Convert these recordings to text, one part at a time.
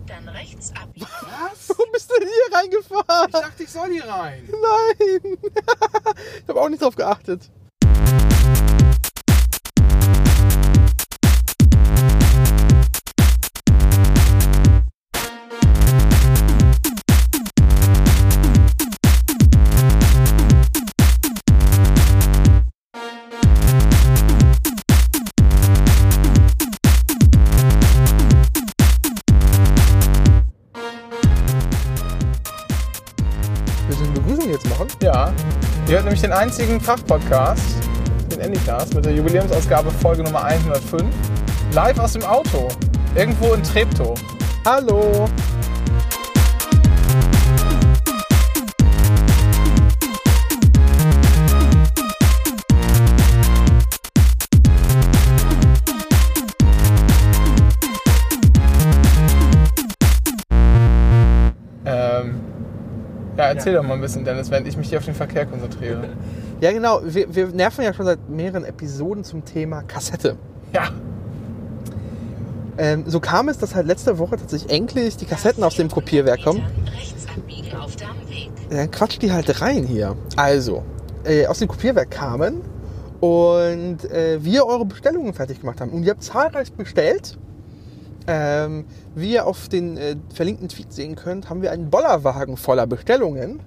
dann rechts abbiegen. Was? Wo bist du denn hier reingefahren? Ich dachte, ich soll hier rein. Nein. Ich habe auch nicht drauf geachtet. Ja, ihr hört nämlich den einzigen Fachpodcast, den Anycast, mit der Jubiläumsausgabe Folge Nummer 105. Live aus dem Auto, irgendwo in Treptow. Hallo. Ja, erzähl doch mal ein bisschen, Dennis, während ich mich hier auf den Verkehr konzentriere. Ja, genau. Wir nerven ja schon seit mehreren Episoden zum Thema Kassette. Ja. So kam es, dass halt letzte Woche tatsächlich endlich die Kassetten aus dem Kopierwerk kommen. Rechts abbiegen auf Dammweg. Dann quatscht die halt rein hier. Also, aus dem Kopierwerk kamen und wir eure Bestellungen fertig gemacht haben. Und ihr habt zahlreich bestellt. Wie ihr auf den verlinkten Tweet sehen könnt, haben wir einen Bollerwagen voller Bestellungen.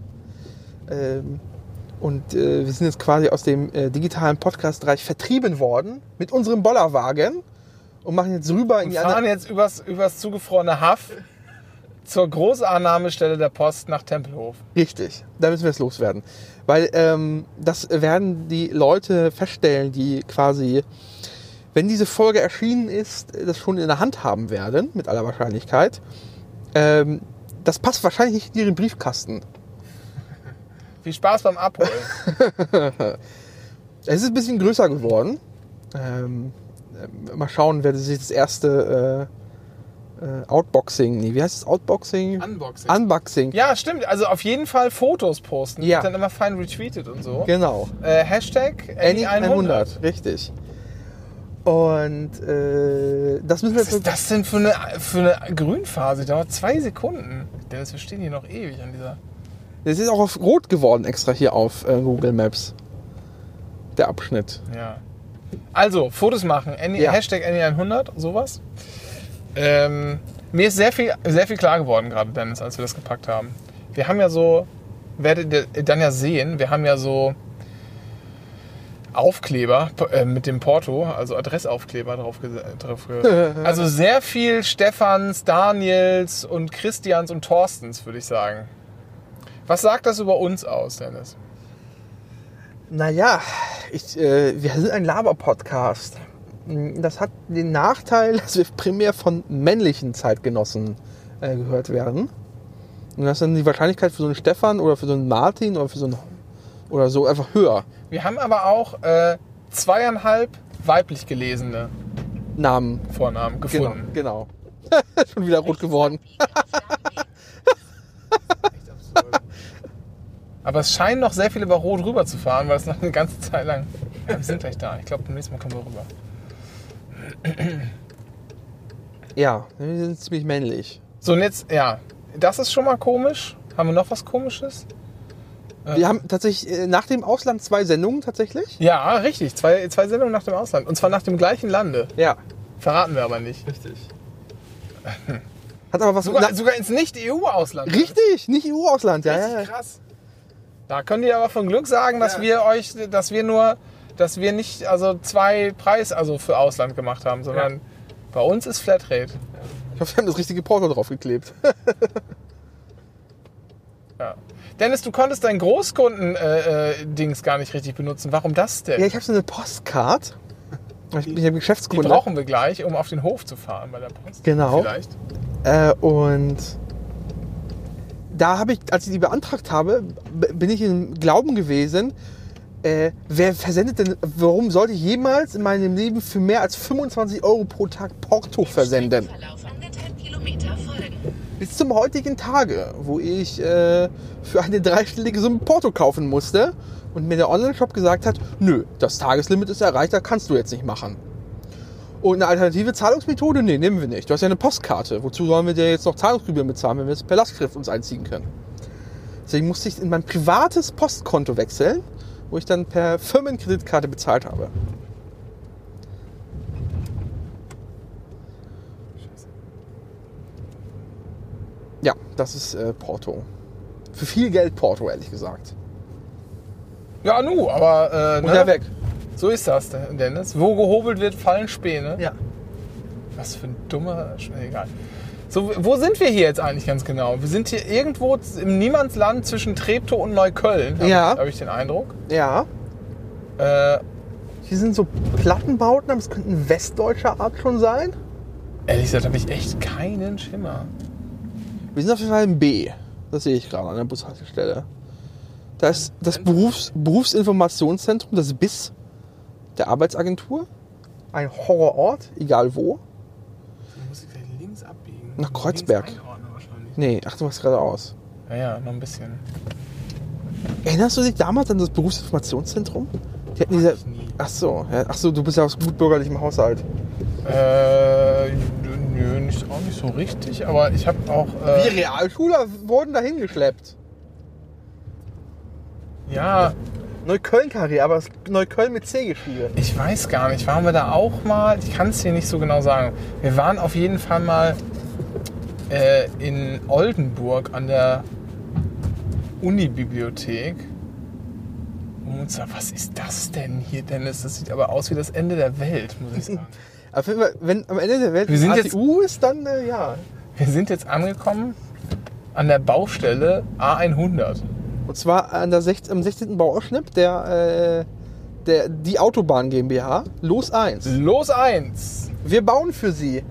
Wir sind jetzt quasi aus dem digitalen Podcast-Bereich vertrieben worden mit unserem Bollerwagen und machen jetzt rüber in die fahren jetzt übers zugefrorene Haff zur Großannahmestelle der Post nach Tempelhof. Richtig, da müssen wir es loswerden. Weil das werden die Leute feststellen, die quasi, wenn diese Folge erschienen ist, das schon in der Hand haben werden, mit aller Wahrscheinlichkeit. Das passt wahrscheinlich nicht in ihren Briefkasten. Viel Spaß beim Abholen. Es ist ein bisschen größer geworden. Mal schauen, wer sich das erste Outboxing, wie heißt es? Outboxing? Unboxing. Ja, stimmt. Also auf jeden Fall Fotos posten. Ja. Dann immer fein retweetet und so. Genau. Hashtag Any100. Richtig. Und das müssen wir Was ist das denn für eine Grünphase? Dauert 2 Sekunden. Dennis, wir stehen hier noch ewig an dieser... Das ist auch auf Rot geworden extra hier auf Google Maps. Der Abschnitt. Ja. Also, Fotos machen. Hashtag Any100, sowas. Mir ist sehr viel klar geworden gerade, Dennis, als wir das gepackt haben. Wir haben ja so, werdet ihr dann ja sehen, wir haben ja so Aufkleber mit dem Porto, also Adressaufkleber drauf. Also sehr viel Stefans, Daniels und Christians und Thorstens, würde ich sagen. Was sagt das über uns aus, Dennis? Naja, wir sind ein Laber-Podcast. Das hat den Nachteil, dass wir primär von männlichen Zeitgenossen gehört werden. Und das ist dann die Wahrscheinlichkeit für so einen Stefan oder für so einen Martin oder für so einen oder so einfach höher. Wir haben aber auch 2,5 weiblich gelesene Vornamen gefunden. Genau. Schon wieder rot geworden. Aber es scheinen noch sehr viele über Rot rüber zu fahren, weil es noch eine ganze Zeit lang... Ja, wir sind gleich da. Ich glaube, beim nächsten Mal kommen wir rüber. Ja, wir sind ziemlich männlich. So, und jetzt, ja, das ist schon mal komisch. Haben wir noch was Komisches? Wir haben tatsächlich nach dem Ausland 2 Sendungen tatsächlich. Ja, richtig. Zwei Sendungen nach dem Ausland. Und zwar nach dem gleichen Lande. Ja. Verraten wir aber nicht. Richtig. Hat aber was sogar ins Nicht-EU-Ausland. Richtig, nicht EU-Ausland, ja. Richtig krass. Da könnt ihr aber von Glück sagen, dass wir nicht 2 Preis für Ausland gemacht haben, sondern bei uns ist Flatrate. Ich hoffe, wir haben das richtige Porto draufgeklebt. Ja. Dennis, du konntest dein Großkunden-Dings gar nicht richtig benutzen. Warum das denn? Ja, ich habe so eine Postcard. Ich bin ja Geschäftskunde. Die brauchen wir gleich, um auf den Hof zu fahren bei der Post. Genau. Vielleicht. Und da habe ich, als ich die beantragt habe, bin ich im Glauben gewesen, wer versendet denn, warum sollte ich jemals in meinem Leben für mehr als 25 € pro Tag Porto versenden? Bis zum heutigen Tage, wo ich für eine 3-stellige Summe Porto kaufen musste und mir der Online-Shop gesagt hat, nö, das Tageslimit ist erreicht, das kannst du jetzt nicht machen. Und eine alternative Zahlungsmethode? Nee, nehmen wir nicht. Du hast ja eine Postkarte. Wozu sollen wir dir jetzt noch Zahlungsgebühren bezahlen, wenn wir es per Lastschrift uns einziehen können? Deswegen musste ich in mein privates Postkonto wechseln, wo ich dann per Firmenkreditkarte bezahlt habe. Ja, das ist Porto. Für viel Geld Porto, ehrlich gesagt. Ja, nu, aber Und ja, weg. So ist das, Dennis. Wo gehobelt wird, fallen Späne. Ja. Was für ein dummer... Egal. So, wo sind wir hier jetzt eigentlich ganz genau? Wir sind hier irgendwo im Niemandsland zwischen Treptow und Neukölln, habe ich den Eindruck. Ja. Hier sind so Plattenbauten, aber es könnten westdeutscher Art schon sein. Ehrlich gesagt habe ich echt keinen Schimmer. Wir sind auf jeden Fall im B. Das sehe ich gerade an der Bushaltestelle. Da ist das Berufsinformationszentrum, das BIS der Arbeitsagentur. Ein Horrorort, egal wo. Dann muss ich gleich links abbiegen. Nach Kreuzberg. Links einordnen wahrscheinlich. Nee, ach, du machst geradeaus. Ja, noch ein bisschen. Erinnerst du dich damals an das Berufsinformationszentrum? Die hatten diese... Nie. Ach so, du bist ja aus gut bürgerlichem Haushalt. Nö, auch nicht so richtig, aber ich habe auch... Die Realschüler wurden dahin geschleppt. Ja, Neukölln-Karriere, aber Neukölln mit C geschrieben. ich weiß gar nicht. Waren wir da auch mal? Ich kann es dir nicht so genau sagen. Wir waren auf jeden Fall mal in Oldenburg an der Unibibliothek. Und uns da, was ist das denn hier, Dennis? Das sieht aber aus wie das Ende der Welt, muss ich sagen. Aber wenn am Ende der Welt Wir sind die ATU ist, dann ja. Wir sind jetzt angekommen an der Baustelle A100. Und zwar am 16. Bauausschnitt die Autobahn GmbH, Los 1. Los 1! Wir bauen für Sie.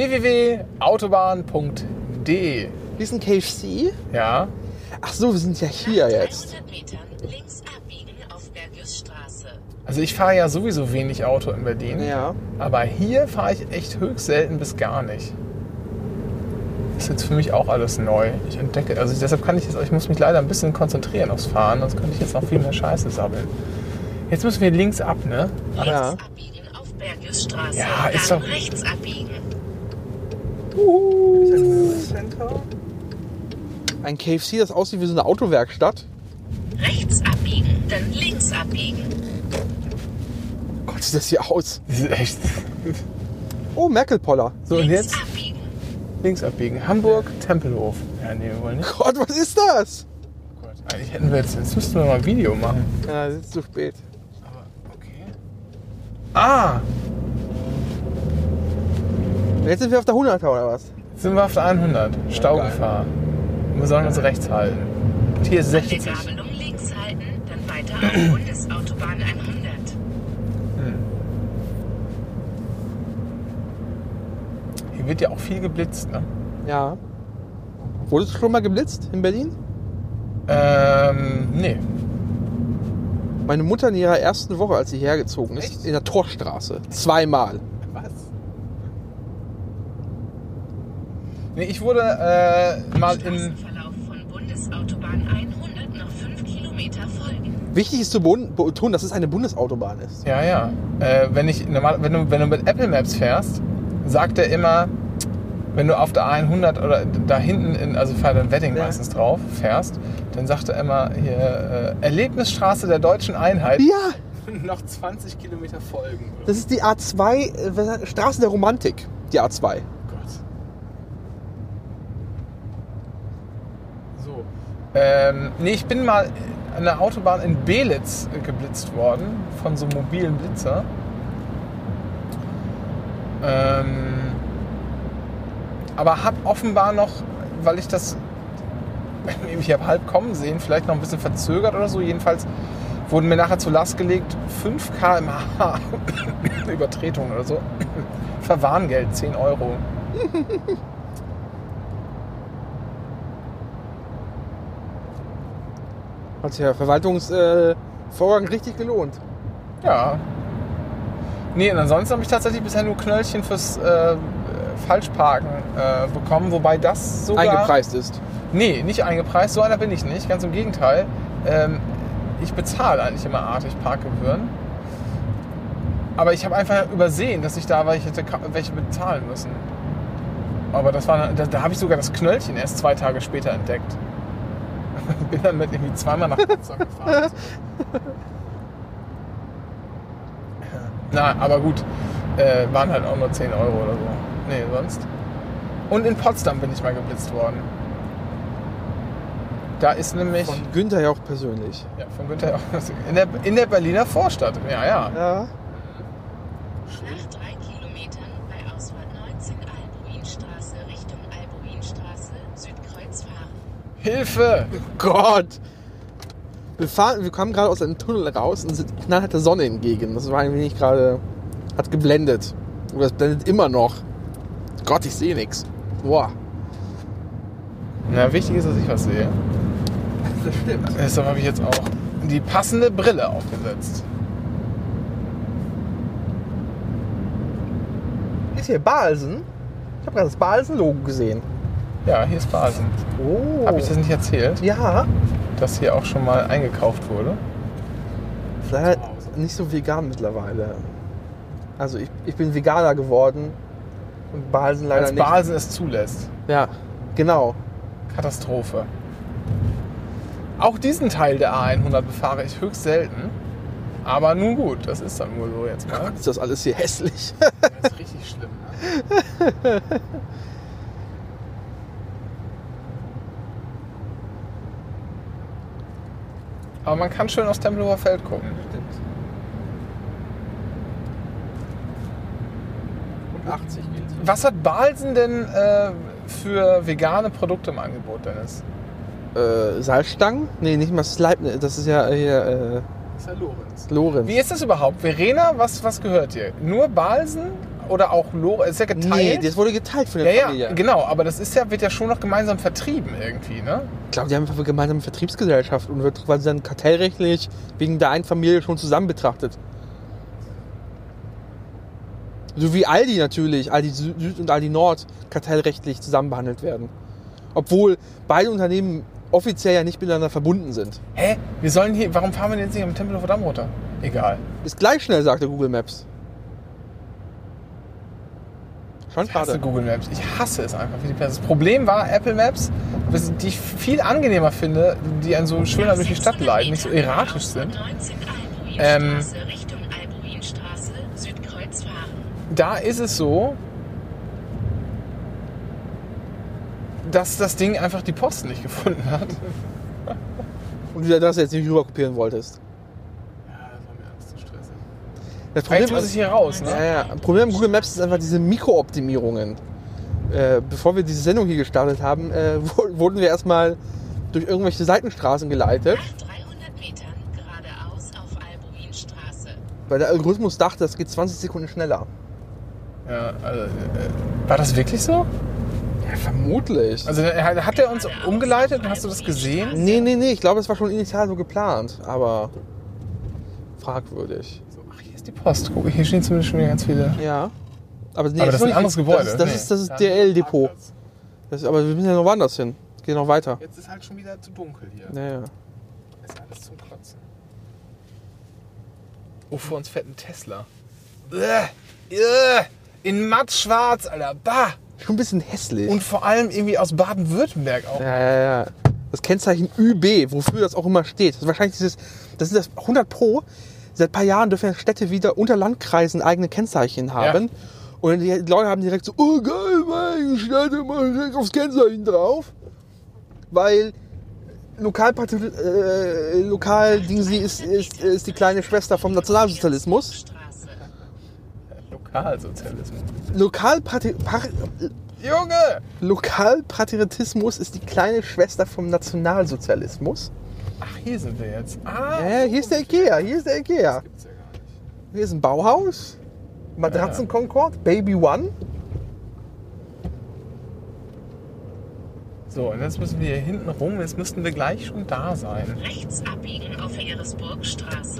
www.autobahn.de. Diesen KFC. Ja. Ach so, wir sind ja hier Nach jetzt. 300 Metern links abbiegen auf Bergiusstraße. Also ich fahre ja sowieso wenig Auto in Berlin. Ja. Aber hier fahre ich echt höchst selten bis gar nicht. Das ist jetzt für mich auch alles neu. Ich entdecke, also deshalb kann ich muss mich leider ein bisschen konzentrieren aufs Fahren, sonst könnte ich jetzt noch viel mehr Scheiße sabbeln. Jetzt müssen wir links ab, ne? Ja. Rechts abbiegen auf Bergiusstraße. Ja, ist dann doch- rechts abbiegen. Ein KFC, das aussieht wie so eine Autowerkstatt. Rechts abbiegen, dann links abbiegen. Gott, sieht das hier aus. Das ist echt. Oh, Merkel-Poller. So, und Links jetzt abbiegen. links abbiegen. Hamburg, Tempelhof. Ja, nee, wir wollen nicht. Gott, was ist das? Oh Gott, eigentlich hätten wir jetzt müssten wir mal ein Video machen. Ja, es ist zu spät. Aber okay. Ah! Jetzt sind wir auf der 100er oder was? Jetzt sind wir auf der 100. Staugefahr. Und wir sollen uns rechts halten. Und hier ist An der 60. Gabelung links halten, dann weiter auf Bundesautobahn 100. Hier wird ja auch viel geblitzt, ne? Ja. Wurdest du schon mal geblitzt in Berlin? Nee. Meine Mutter in ihrer ersten Woche, als sie hergezogen ist, Echt? in der Torstraße. Zweimal. Was? Nee, ich wurde mal in... Straßenverlauf von Bundesautobahn 100 noch 5 Kilometer folgen. Wichtig ist zu betonen, dass es eine Bundesautobahn ist. Ja. Wenn du mit Apple Maps fährst, sagt er immer, wenn du auf der A100 oder da hinten, also fährt ein Wedding Ja. meistens drauf, fährst, dann sagt er immer hier, Erlebnisstraße der Deutschen Einheit. Ja, Noch 20 Kilometer folgen. das ist die A2, Straße der Romantik, die A2. Gott. So. Nee, ich bin mal an der Autobahn in Belitz geblitzt worden von so einem mobilen Blitzer. Aber habe offenbar noch, weil ich das, ich habe halb kommen sehen, vielleicht noch ein bisschen verzögert oder so. Jedenfalls wurden mir nachher zur Last gelegt 5 km/h Übertretung oder so. Verwarngeld 10 Euro. Hat sich der Verwaltungsvorgang richtig gelohnt. Ja. Nee, und ansonsten habe ich tatsächlich bisher nur Knöllchen fürs Falschparken bekommen, wobei das sogar... Eingepreist ist. Nee, nicht eingepreist, so einer bin ich nicht, ganz im Gegenteil. Ich bezahle eigentlich immer artig Parkgebühren. Aber ich habe einfach übersehen, dass ich da welche bezahlen müssen. Aber das war, da habe ich sogar das Knöllchen erst 2 Tage später entdeckt. Bin dann mit irgendwie zweimal nach Potsdam gefahren. Na, aber gut. Waren halt auch nur 10 € oder so. Nee, sonst. Und in Potsdam bin ich mal geblitzt worden. Da ist nämlich... Von Günther Jauch persönlich. Ja, von Günther Jauch. In der Berliner Vorstadt. Ja. Ja. Nach 3 Kilometern bei Ausfahrt 19 Albuinstraße Richtung Albuinstraße Südkreuz fahren. Hilfe! Oh Gott! Wir kamen gerade aus einem Tunnel raus und sind knallharte Sonne entgegen. Das war ein wenig gerade... Hat geblendet. Oder es blendet immer noch. Gott, ich sehe nichts. Boah. Na, wichtig ist, dass ich was sehe. Das stimmt. Deshalb habe ich jetzt auch die passende Brille aufgesetzt. Ist hier Balsen? Ich habe gerade das Balsen-Logo gesehen. Ja, hier ist Basen. Oh. Habe ich das nicht erzählt? Ja. Dass hier auch schon mal eingekauft wurde? Vielleicht nicht so vegan mittlerweile. Also ich bin Veganer geworden und Balsen leider Als nicht. Balsen es zulässt. Ja, genau. Katastrophe. Auch diesen Teil der A100 befahre ich höchst selten. Aber nun gut, das ist dann wohl so jetzt mal. Gott, ist das alles hier hässlich. Das ist richtig schlimm. Ne? Aber man kann schön aus Tempelhofer Feld gucken. Stimmt. Und 80 gilt. Was hat Balsen denn für vegane Produkte im Angebot, Dennis? Salzstangen? Nee, nicht mal Sleipnir. Das ist ja hier Das ist ja Lorenz. Lorenz. Wie ist das überhaupt? Verena, was gehört dir? Nur Balsen oder auch Lorenz? Ist ja geteilt? Nee, das wurde geteilt von der Familie. Ja, genau, aber das ist wird ja schon noch gemeinsam vertrieben irgendwie, ne? Ich glaube, die haben einfach eine gemeinsame Vertriebsgesellschaft und wird quasi dann kartellrechtlich wegen der einen Familie schon zusammen betrachtet. So wie Aldi natürlich, Aldi Süd und Aldi Nord kartellrechtlich zusammen behandelt werden. Obwohl beide Unternehmen offiziell ja nicht miteinander verbunden sind. Hä? Warum fahren wir denn jetzt nicht am Tempelhofer Damm runter? Egal. Ist gleich schnell, sagte Google Maps. Schon Ich hasse gerade. Google Maps. Ich hasse es einfach wie die Pest. Das Problem war Apple Maps, die ich viel angenehmer finde, die einen so schöner durch die Stadt leiten, nicht so erratisch sind. 19 Albuinstraße Richtung Albuinstraße Südkreuz fahren. Da ist es so, dass das Ding einfach die Post nicht gefunden hat. Und du das jetzt nicht rüber kopieren wolltest. Ja, das war mir alles zu stressig. Das Jetzt muss ich hier raus, ne? Ja. Problem Google Maps ist einfach diese Mikrooptimierungen. Bevor wir diese Sendung hier gestartet haben, wurden wir erstmal durch irgendwelche Seitenstraßen geleitet, Nach 300 Metern geradeaus auf Albuinstraße. weil der Algorithmus dachte, das geht 20 Sekunden schneller. Ja, also, war das wirklich so? Ja, vermutlich. Also hat er uns umgeleitet? Hast du das gesehen? Nee, ich glaube, es war schon initial so geplant, aber fragwürdig. So, ach, hier ist die Post. Guck, hier stehen zumindest schon wieder ganz viele. Ja. Aber, nee, Aber das ist ein anderes Gebäude. Das ist DL-Depot. Aber wir müssen ja noch woanders hin. Geht noch weiter. Jetzt ist halt schon wieder zu dunkel hier. Ja. Das ist alles zum Kotzen. Oh, vor uns fährt ein Tesla. In matt schwarz, Alter. Bah! Schon ein bisschen hässlich. Und vor allem irgendwie aus Baden-Württemberg auch. Ja. Das Kennzeichen ÜB, wofür das auch immer steht. Das ist wahrscheinlich das ist das 100 Pro. Seit ein paar Jahren dürfen ja Städte wieder unter Landkreisen eigene Kennzeichen haben. Ja. Und die Leute haben direkt so, oh geil, meine Stadt, mal direkt aufs Kennzeichen drauf. Weil Lokal-Dingsi ist die kleine Schwester vom Nationalsozialismus. Lokalsozialismus. Junge! Lokalpatriotismus ist die kleine Schwester vom Nationalsozialismus. Ach, hier sind wir jetzt. Ah, Ja, hier ist der Ikea. Das gibt's ja gar nicht. Hier ist ein Bauhaus. Matratzenkonkord, Baby One. So, und jetzt müssen wir hier hinten rum. Jetzt müssten wir gleich schon da sein. Rechts abbiegen auf Heeresburgstraße.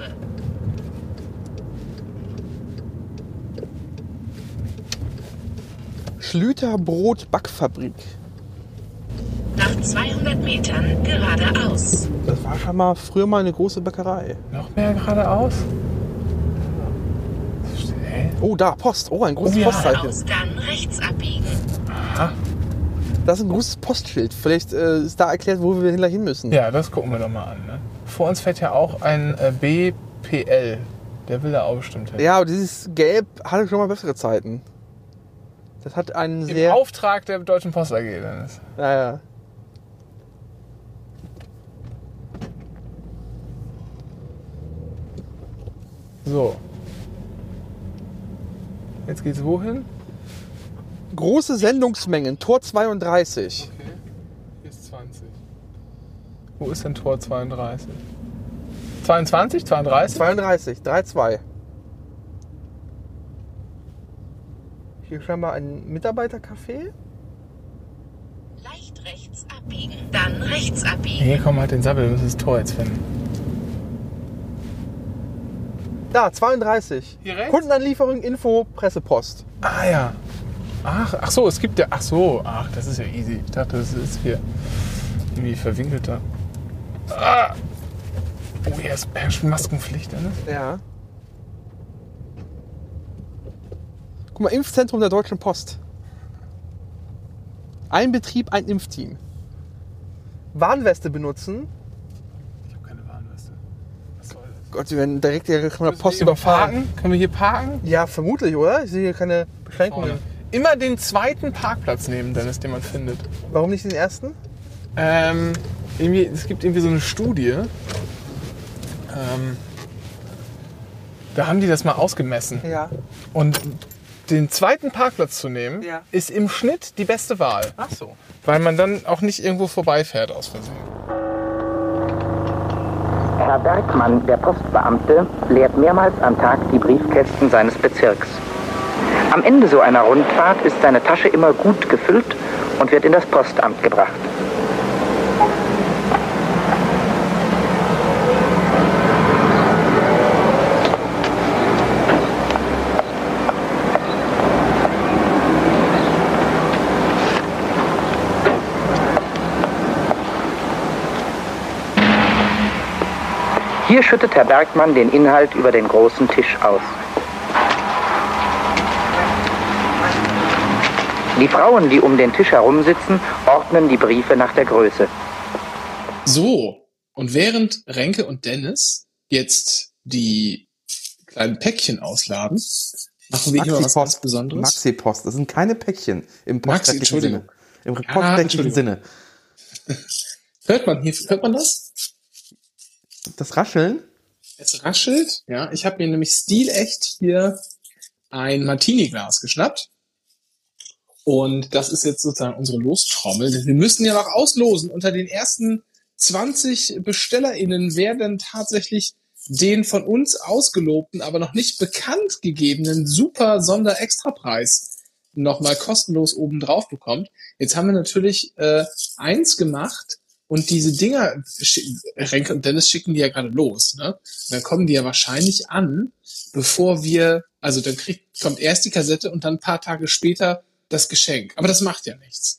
Schlüter Brot Backfabrik. Nach 200 Metern geradeaus. Das war schon mal früher mal eine große Bäckerei. Noch mehr geradeaus? Oh, da, Post. Oh, ein großes Oh ja. Postzeichen. Aus, dann rechts abbiegen. Aha. Das ist ein großes Postschild. Vielleicht ist da erklärt, wo wir gleich hin müssen. Ja, das gucken wir doch mal an. Ne? Vor uns fährt ja auch ein BPL. Der will da auch bestimmt hin. Ja, aber dieses Gelb hatte schon mal bessere Zeiten. Das hat einen Im sehr... Auftrag der Deutschen Post AG, Dennis. Ja. So. Jetzt geht's wohin? Große Sendungsmengen, Tor 32. Okay. Hier ist 20. Wo ist denn Tor 32? 22? 32? 32, 3-2. Hier scheinbar ein Mitarbeitercafé. Leicht rechts abbiegen. Dann rechts abbiegen. Hier kommen halt den Sabbel, wir müssen das Tor jetzt finden. Da, 32. Hier rechts? Kundenanlieferung, Info, Pressepost. Ah ja. Ach so, es gibt ja. Ach so, das ist ja easy. Ich dachte, das ist hier irgendwie verwinkelter. Ah. Oh, hier ist Maskenpflicht, ne? Ja. Guck mal, Impfzentrum der Deutschen Post. Ein Betrieb, ein Impfteam. Warnweste benutzen. Ich habe keine Warnweste. Was soll das? Gott, wir werden direkt von der Post Können wir überfahren. parken? Können wir hier parken? Ja, vermutlich, oder? Ich sehe hier keine Beschränkungen. Immer den zweiten Parkplatz nehmen, Dennis, den man findet. Warum nicht den ersten? Es gibt irgendwie so eine Studie. Da haben die das mal ausgemessen. Ja. Und den zweiten Parkplatz zu nehmen, Ja. ist im Schnitt die beste Wahl. Ach so. Weil man dann auch nicht irgendwo vorbeifährt aus Versehen. Herr Bergmann, der Postbeamte, leert mehrmals am Tag die Briefkästen seines Bezirks. Am Ende so einer Rundfahrt ist seine Tasche immer gut gefüllt und wird in das Postamt gebracht. Hier schüttet Herr Bergmann den Inhalt über den großen Tisch aus. Die Frauen, die um den Tisch herum sitzen, ordnen die Briefe nach der Größe. So, und während Renke und Dennis jetzt die kleinen Päckchen ausladen, machen wir hier mal was ganz Besonderes. Maxi-Post, das sind keine Päckchen im Maxi, postrechtlichen Sinne. Entschuldigung. Im postrechtlichen Sinne. Hört man das? Das Rascheln? Es raschelt. Ja, ich habe mir nämlich stilecht hier ein Martini-Glas geschnappt. Und das ist jetzt sozusagen unsere Lostrommel. Denn wir müssen ja noch auslosen. Unter den ersten 20 BestellerInnen, wer denn tatsächlich den von uns ausgelobten, aber noch nicht bekannt gegebenen super Sonder-Extrapreis nochmal kostenlos oben drauf bekommt. Jetzt haben wir natürlich eins gemacht. Und diese Dinger, Renke und Dennis schicken die ja gerade los, ne? Und dann kommen die ja wahrscheinlich an, bevor wir, also dann kommt erst die Kassette und dann ein paar Tage später das Geschenk. Aber das macht ja nichts.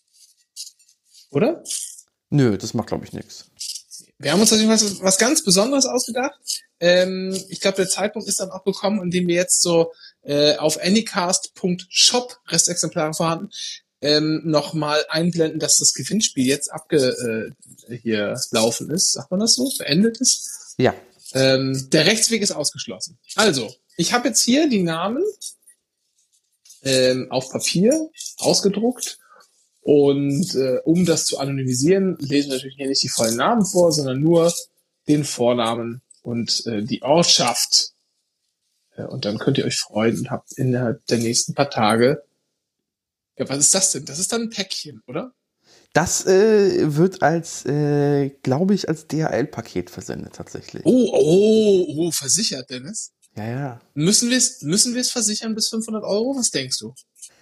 Oder? Nö, das macht, glaube ich, nichts. Wir haben uns natürlich was ganz Besonderes ausgedacht. Ich glaube, der Zeitpunkt ist dann auch gekommen, in dem wir jetzt so auf anycast.shop, Restexemplare vorhanden, nochmal einblenden, dass das Gewinnspiel jetzt hier laufen ist. Sagt man das so? Beendet ist? Ja. Der Rechtsweg ist ausgeschlossen. Also, ich habe jetzt hier die Namen auf Papier ausgedruckt und um das zu anonymisieren, lesen wir natürlich hier nicht die vollen Namen vor, sondern nur den Vornamen und die Ortschaft. Und dann könnt ihr euch freuen und habt innerhalb der nächsten paar Tage. Ja, was ist das denn? Das ist dann ein Päckchen, oder? Das wird als, glaube ich, als DHL-Paket versendet tatsächlich. Oh, versichert, Dennis? Ja. Müssen wir es versichern bis 500 Euro? Was denkst du?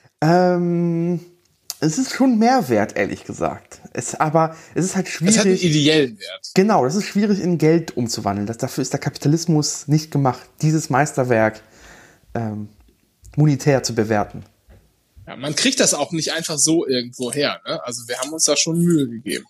Es ist schon mehr wert, ehrlich gesagt. Aber es ist halt schwierig. Es hat einen ideellen Wert. Genau, das ist schwierig in Geld umzuwandeln. Dafür ist der Kapitalismus nicht gemacht, dieses Meisterwerk monetär zu bewerten. Ja, man kriegt das auch nicht einfach so irgendwo her. Ne? Also wir haben uns da schon Mühe gegeben.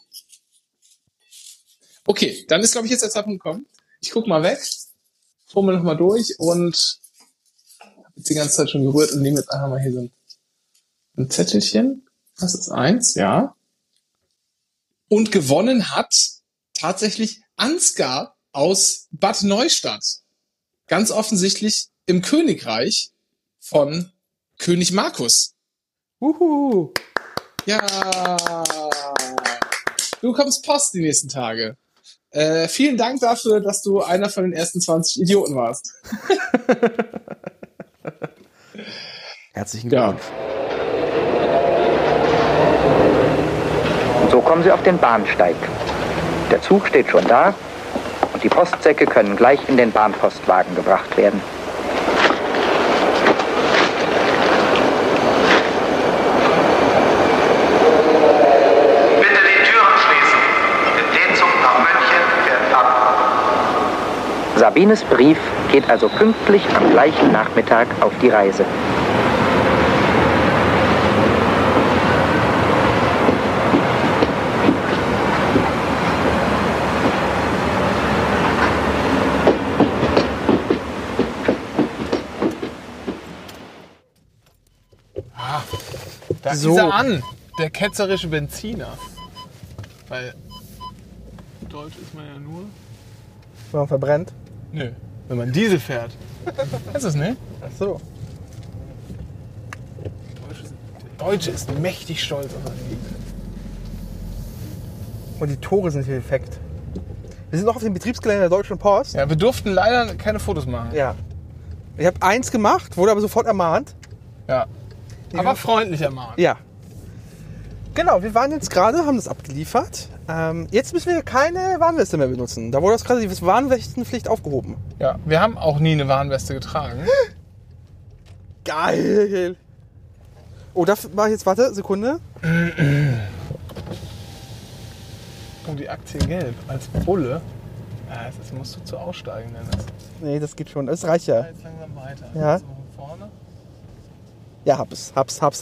Okay, dann ist, glaube ich, jetzt der Zeitpunkt gekommen. Ich gucke mal weg, fummel noch mal durch und Jetzt die ganze Zeit schon gerührt und nehmen jetzt einfach mal hier so ein Zettelchen. Das ist 1, ja. Und gewonnen hat tatsächlich Ansgar aus Bad Neustadt. Ganz offensichtlich im Königreich von König Markus. Uhu. Ja. Du bekommst Post die nächsten Tage. Vielen Dank dafür, dass du einer von den ersten 20 Idioten warst. Herzlichen Glückwunsch. Und so kommen sie auf den Bahnsteig. Der Zug steht schon da und die Postsäcke können gleich in den Bahnpostwagen gebracht werden. Bitte die Türen schließen. Der Zug nach München fährt ab. Sabines Brief geht also pünktlich am gleichen Nachmittag auf die Reise. Da So. ist er an, der ketzerische Benziner. Weil Deutsch ist man ja nur... Wenn man verbrennt. Nö, wenn man Diesel fährt. Ist es nicht? Ach so. Der Deutsche ist mächtig stolz auf seinen Diesel. Und die Tore sind hier defekt. Wir sind noch auf dem Betriebsgelände der Deutschen Post. Ja, wir durften leider keine Fotos machen. Ja. Ich habe eins gemacht, wurde aber sofort ermahnt. Ja. Aber freundlich ermahnt. Ja. Genau, wir waren jetzt gerade, haben das abgeliefert. Jetzt müssen wir keine Warnweste mehr benutzen. Da wurde das gerade die Warnwestenpflicht aufgehoben. Ja, wir haben auch nie eine Warnweste getragen. Geil. Oh, da war jetzt, warte, Sekunde. Und die Aktie gelb als Bulle. Ja, jetzt musst du zu aussteigen, Dennis. Nee, das geht schon. Das reicht ja. Jetzt langsam weiter. Ja. So, vorne. Ja, hab's.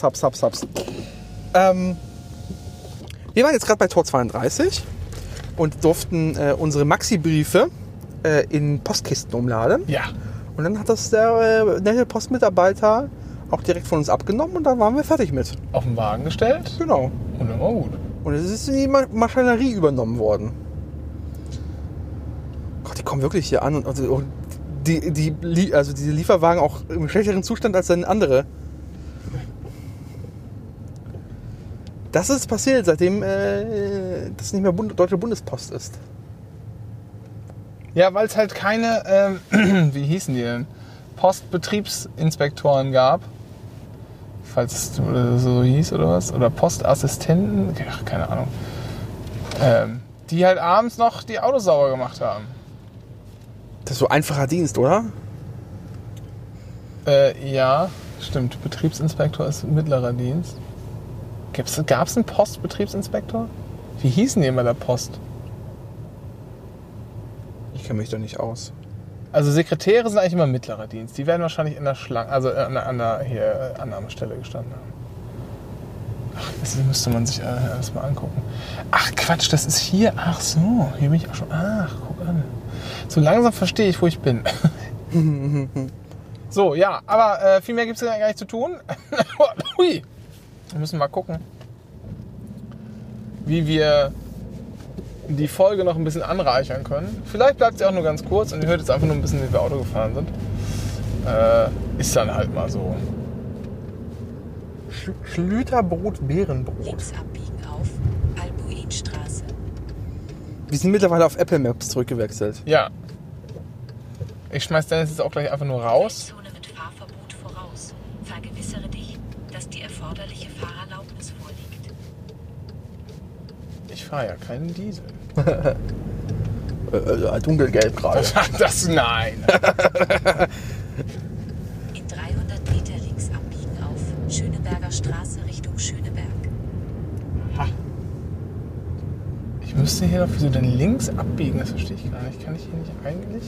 Wir waren jetzt gerade bei Tor 32 und durften unsere Maxi-Briefe in Postkisten umladen. Ja. Und dann hat das der nette Postmitarbeiter auch direkt von uns abgenommen und dann waren wir fertig mit. Auf den Wagen gestellt. Genau. Und dann war gut. Und es ist in die Maschinerie übernommen worden. Gott, die kommen wirklich hier an und diese Lieferwagen auch im schlechteren Zustand als dann andere. Das ist passiert, seitdem das nicht mehr Deutsche Bundespost ist. Ja, weil es halt keine, wie hießen die denn? Postbetriebsinspektoren gab. Falls es so hieß oder was. Oder Postassistenten. Ach, keine Ahnung. Die halt abends noch die Autos sauber gemacht haben. Das ist so einfacher Dienst, oder? Ja, stimmt. Betriebsinspektor ist mittlerer Dienst. Gab es einen Postbetriebsinspektor? Wie hießen die immer der Post? Ich kenne mich da nicht aus. Also Sekretäre sind eigentlich immer mittlerer Dienst. Die werden wahrscheinlich in der Schlange, also an der hier, Annahmestelle gestanden haben. Ach, das müsste man sich alles mal angucken. Ach Quatsch, das ist hier. Ach so, hier bin ich auch schon. Ach, guck an. So langsam verstehe ich, wo ich bin. So, ja, aber viel mehr gibt es gar nicht zu tun. Hui. Wir müssen mal gucken, wie wir die Folge noch ein bisschen anreichern können. Vielleicht bleibt sie auch nur ganz kurz und ihr hört jetzt einfach nur ein bisschen, wie wir Auto gefahren sind. Ist dann halt mal so. Schlüterbrot, Beerenbrot. Links abbiegen auf Albuinstraße. Wir sind mittlerweile auf Apple Maps zurückgewechselt. Ja. Ich schmeiß Dennis jetzt auch gleich einfach nur raus. Zone mit Fahrverbot voraus. Vergewissere dich, dass die erforderliche Fahrerlaubnis vorliegt. Ich fahre ja keinen Diesel. Dunkelgelb gerade. Nein. In 300 Meter links abbiegen auf Schöneberger Straße Richtung Schöneberg. Ich müsste hier noch, wieso denn links abbiegen? Das verstehe ich gar nicht. Kann ich hier nicht eigentlich?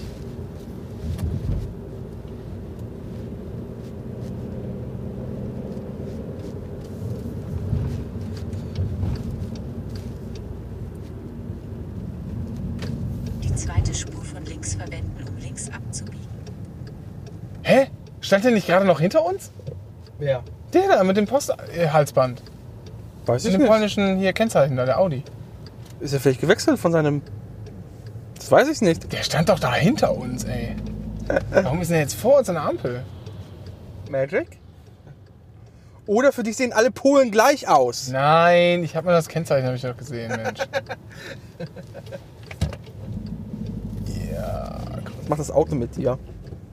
Die zweite Spur von links verwenden, um links abzubiegen. Hä? Stand der nicht gerade noch hinter uns? Wer? Der da mit dem Posthalsband. Weiß Mit ich dem nicht. polnischen hier Kennzeichen da, der Audi. Ist er vielleicht gewechselt von seinem... Das weiß ich nicht. Der stand doch da hinter uns, ey. Warum ist der jetzt vor uns an der Ampel? Magic? Oder für dich sehen alle Polen gleich aus. Nein, ich habe mal das Kennzeichen hab ich doch gesehen, Mensch. Ja, Was macht das Auto mit dir?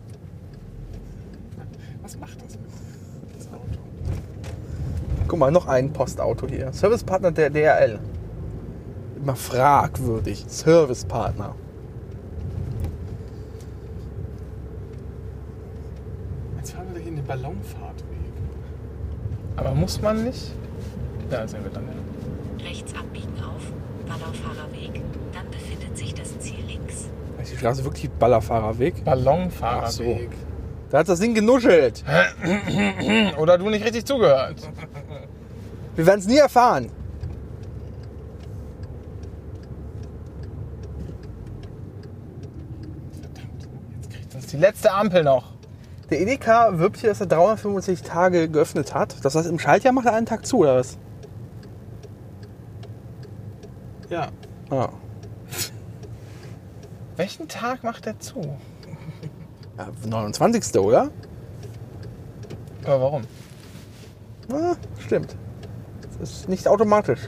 was macht das mit das Auto? Guck mal, noch ein Postauto hier. Servicepartner der DRL. Immer fragwürdig. Servicepartner. Jetzt fahren wir gleich in den Ballonfahrtweg. Aber muss man nicht? Ja, sind wir dann. Ja. Rechts abbiegen auf Ballerfahrerweg. Dann befindet sich das Ziel links. Ist die Straße wirklich Ballerfahrerweg? Ballonfahrerweg. Da hat das Ding genuschelt. Oder du nicht richtig zugehört. Wir werden es nie erfahren. Jetzt kriegt uns die letzte Ampel noch. Der Edeka wirbt hier, dass er 365 Tage geöffnet hat. Das heißt, im Schaltjahr macht er einen Tag zu, oder was? Ja. Ah. Welchen Tag macht er zu? Ja, 29. oder? Aber warum? Ah, stimmt. Das ist nicht automatisch.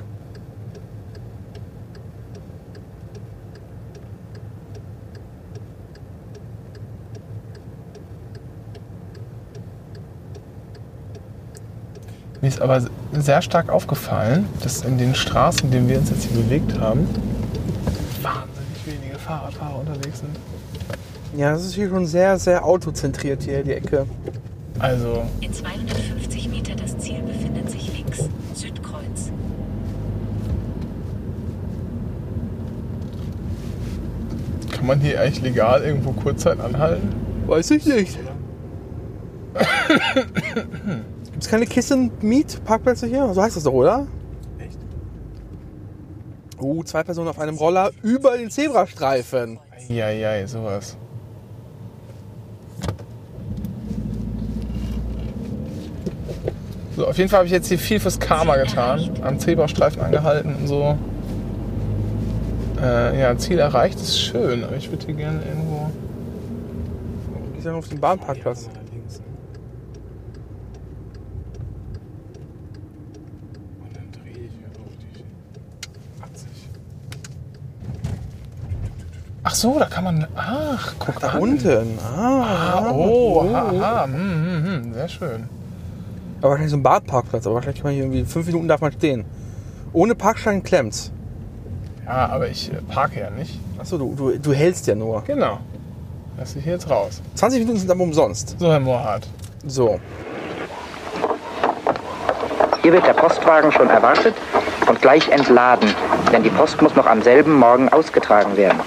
Mir ist aber sehr stark aufgefallen, dass in den Straßen, in denen wir uns jetzt hier bewegt haben, wahnsinnig wenige Fahrradfahrer unterwegs sind. Ja, das ist hier schon sehr, sehr autozentriert hier, die Ecke. Also, In 250 Meter das Ziel befindet sich links. Südkreuz. kann man hier eigentlich legal irgendwo Kurzzeit anhalten? Weiß ich nicht. Gibt es keine Kiss-and-Meet-Parkplätze hier? So heißt das doch, oder? Echt? Oh, 2 Personen auf einem Roller über den Zebrastreifen. Ja, sowas. So, auf jeden Fall habe ich jetzt hier viel fürs Karma getan. Am Zebrastreifen angehalten und so. Ja, Ziel erreicht ist schön, aber ich würde hier gerne irgendwo. Ich sag auf den Bahnparkplatz. Und dann drehe ich mir auf die 80. Ach so, da kann man. Ach, guck Da an. unten. Sehr schön. Aber wahrscheinlich so ein Badparkplatz. Aber wahrscheinlich kann man hier irgendwie 5 Minuten darf man stehen. Ohne Parkschein klemmt's. Ja, aber ich parke ja nicht. Achso, du hältst ja nur. Genau. Lass ich hier jetzt raus. 20 Minuten sind aber umsonst. So, Herr Mohrhardt. So. Hier wird der Postwagen schon erwartet und gleich entladen, denn die Post muss noch am selben Morgen ausgetragen werden.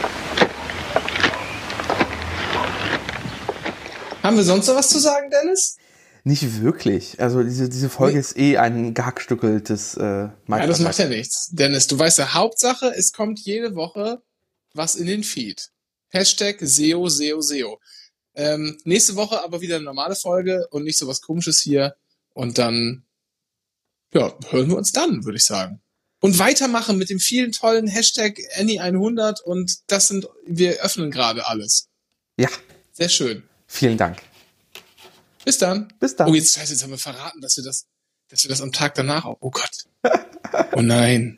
Haben wir sonst noch was zu sagen, Dennis? Nicht wirklich. Also diese Folge ist eh ein gehackstückeltes Ja, das macht ja nichts. Dennis, du weißt ja, Hauptsache, es kommt jede Woche was in den Feed. Hashtag SEO. Nächste Woche aber wieder eine normale Folge und nicht so was Komisches hier. Und dann, ja, hören wir uns dann, würde ich sagen. Und weitermachen mit dem vielen tollen Hashtag Annie100 und wir öffnen gerade alles. Ja, Sehr schön. vielen Dank. Bis dann. Bis dann. Oh, jetzt haben wir verraten, dass wir das am Tag danach auch. Oh Gott. Oh nein.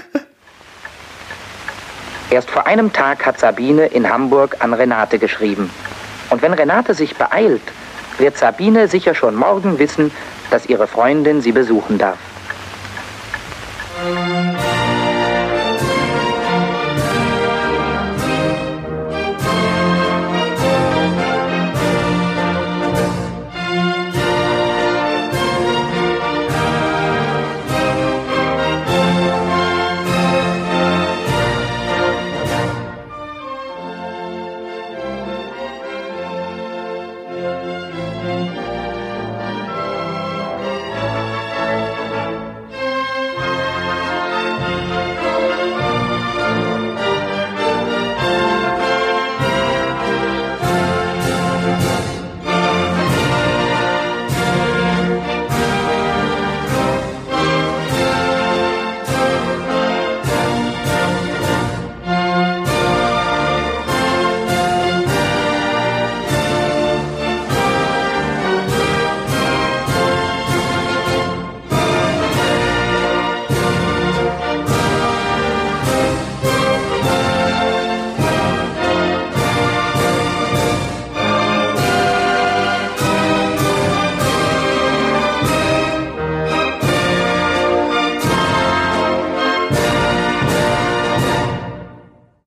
Erst vor einem Tag hat Sabine in Hamburg an Renate geschrieben. Und wenn Renate sich beeilt, wird Sabine sicher schon morgen wissen, dass ihre Freundin sie besuchen darf.